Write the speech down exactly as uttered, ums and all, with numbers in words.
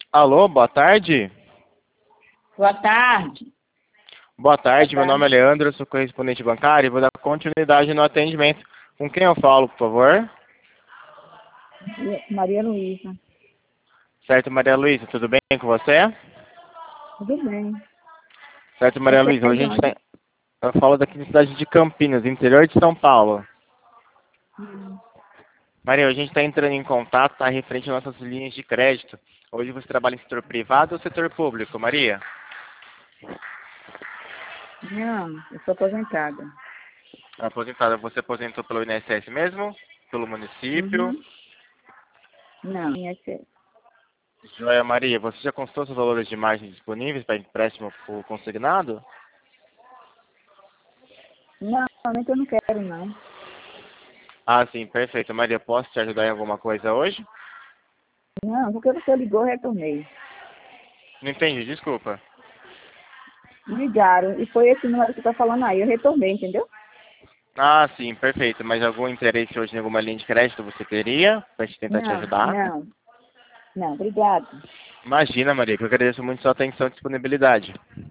Alô, boa tarde. Boa tarde. Boa tarde, Boa meu nome é tarde. Leandro, eu sou correspondente bancário e vou dar continuidade no atendimento. Com quem eu falo, por favor? Maria Luísa. Certo, Maria Luísa, tudo bem com você? Tudo bem. Certo, Maria Você Luísa, é hoje de a gente onde? tem... Eu falo daqui na cidade de Campinas, interior de São Paulo. Hum. Maria, hoje a gente está entrando em contato, tá, referente às nossas linhas de crédito. Hoje você trabalha em setor privado ou setor público, Maria? Não, eu sou aposentada. Aposentada, você aposentou pelo I N S S mesmo? Pelo município? Uhum. Não, I N S S. Joia, Maria, você já consultou os valores de margem disponíveis para empréstimo por consignado? Não, realmente eu não quero, não. Ah, sim, perfeito. Maria, posso te ajudar em alguma coisa hoje? Não, porque você ligou, eu retornei. Não entendi, desculpa. Ligaram, e foi esse número que tá falando aí, eu retornei, entendeu? Ah, sim, perfeito. Mas algum interesse hoje em alguma linha de crédito você teria para gente tentar te Não, ajudar? não, não, obrigado. Imagina, Maria, que eu agradeço muito sua atenção e disponibilidade.